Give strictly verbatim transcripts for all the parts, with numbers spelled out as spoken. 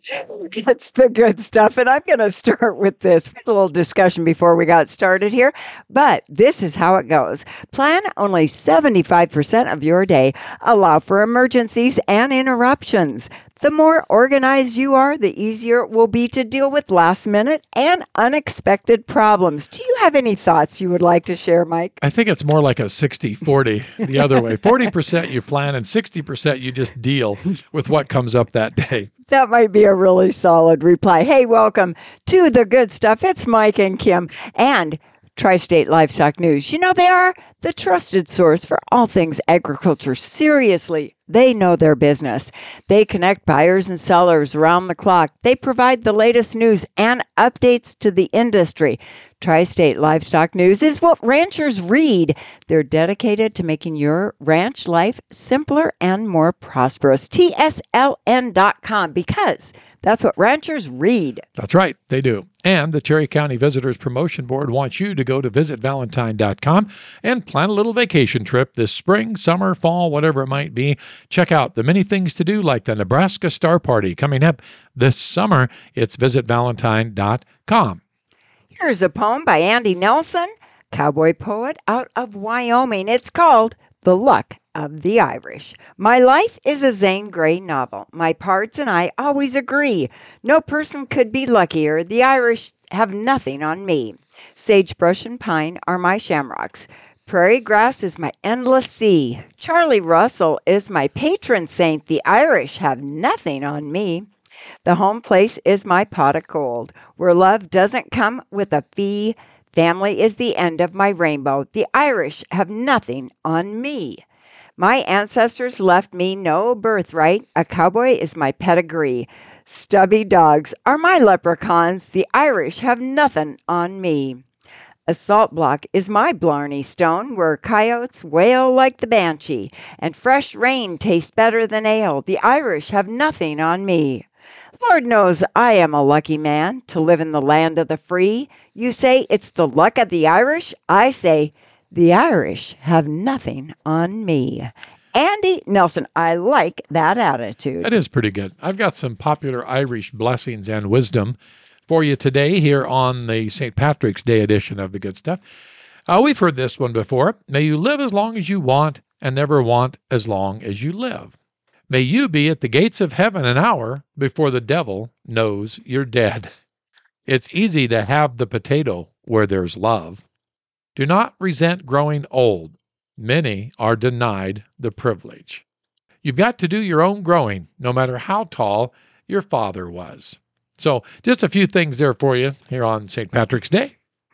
It's the good stuff. And I'm going to start with this. We had a little discussion before we got started here, but this is how it goes. Plan only seventy-five percent of your day. Allow for emergencies and interruptions. The more organized you are, the easier it will be to deal with last minute and unexpected problems. Do you have any thoughts you would like to share, Mike? I think it's more like a sixty forty the other way. forty percent you plan and sixty percent you just deal with what comes up that day. That might be a really solid reply. Hey, welcome to the good stuff. It's Mike and Kim and Tri-State Livestock News. You know, they are the trusted source for all things agriculture. Seriously, they know their business. They connect buyers and sellers around the clock. They provide the latest news and updates to the industry. Tri-State Livestock News is what ranchers read. They're dedicated to making your ranch life simpler and more prosperous. T S L N dot com, because that's what ranchers read. That's right, they do. And the Cherry County Visitors Promotion Board wants you to go to visit valentine dot com and plan a little vacation trip this spring, summer, fall, whatever it might be. Check out the many things to do, like the Nebraska Star Party coming up this summer. It's visit valentine dot com. Here's a poem by Andy Nelson, cowboy poet out of Wyoming. It's called The Luck of the Irish. My life is a Zane Grey novel. My parts and I always agree. No person could be luckier. The Irish have nothing on me. Sagebrush and pine are my shamrocks. Prairie grass is my endless sea. Charlie Russell is my patron saint. The Irish have nothing on me. The home place is my pot of gold, where love doesn't come with a fee. Family is the end of my rainbow. The Irish have nothing on me. My ancestors left me no birthright. A cowboy is my pedigree. Stubby dogs are my leprechauns. The Irish have nothing on me. A salt block is my Blarney Stone, where coyotes wail like the banshee, and fresh rain tastes better than ale. The Irish have nothing on me. Lord knows I am a lucky man to live in the land of the free. You say it's the luck of the Irish. I say the Irish have nothing on me. Andy Nelson, I like that attitude. That is pretty good. I've got some popular Irish blessings and wisdom for you today here on the Saint Patrick's Day edition of The Good Stuff. Uh, we've heard this one before. May you live as long as you want and never want as long as you live. May you be at the gates of heaven an hour before the devil knows you're dead. It's easy to have the potato where there's love. Do not resent growing old. Many are denied the privilege. You've got to do your own growing, no matter how tall your father was. So just a few things there for you here on Saint Patrick's Day.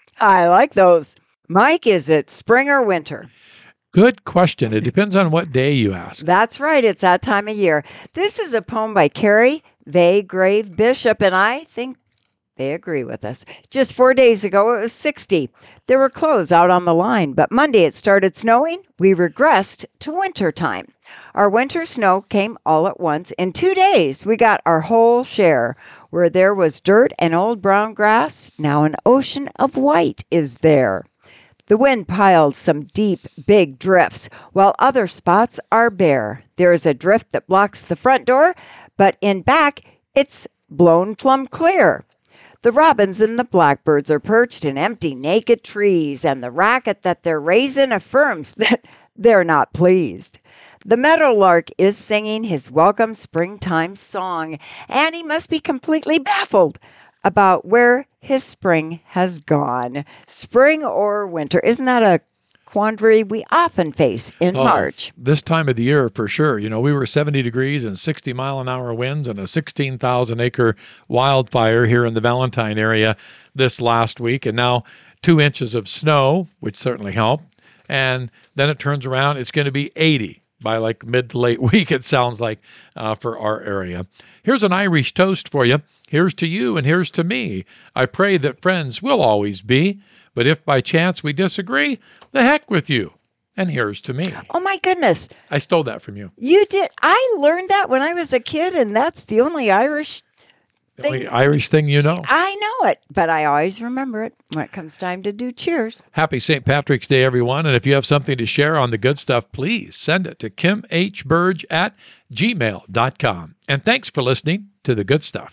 I like those. Mike, is it spring or winter? Good question. It depends on what day you ask. That's right. It's that time of year. This is a poem by Carrie Vaygrave Bishop, and I think they agree with us. Just four days ago, it was sixty. There were clothes out on the line, but Monday it started snowing. We regressed to winter time. Our winter snow came all at once. In two days, we got our whole share. Where there was dirt and old brown grass, now an ocean of white is there. The wind piled some deep, big drifts, while other spots are bare. There is a drift that blocks the front door, but in back, it's blown plumb clear. The robins and the blackbirds are perched in empty, naked trees, and the racket that they're raising affirms that they're not pleased. The meadowlark is singing his welcome springtime song, and he must be completely baffled about where his spring has gone. Spring or winter, isn't that a quandary we often face in oh, March? This time of the year, for sure. You know, we were seventy degrees and sixty mile an hour winds and a sixteen thousand acre wildfire here in the Valentine area this last week, and now two inches of snow, which certainly helped. And then it turns around, it's going to be eighty by like mid to late week, it sounds like, uh, for our area. Here's an Irish toast for you. Here's to you and here's to me. I pray that friends will always be, but if by chance we disagree, the heck with you. And here's to me. Oh my goodness. I stole that from you. You did. I learned that when I was a kid, and that's the only Irish The thing. only Irish thing you know. I know it, but I always remember it when it comes time to do cheers. Happy Saint Patrick's Day, everyone. And if you have something to share on the good stuff, please send it to kim h burge at gmail dot com. And thanks for listening to The Good Stuff.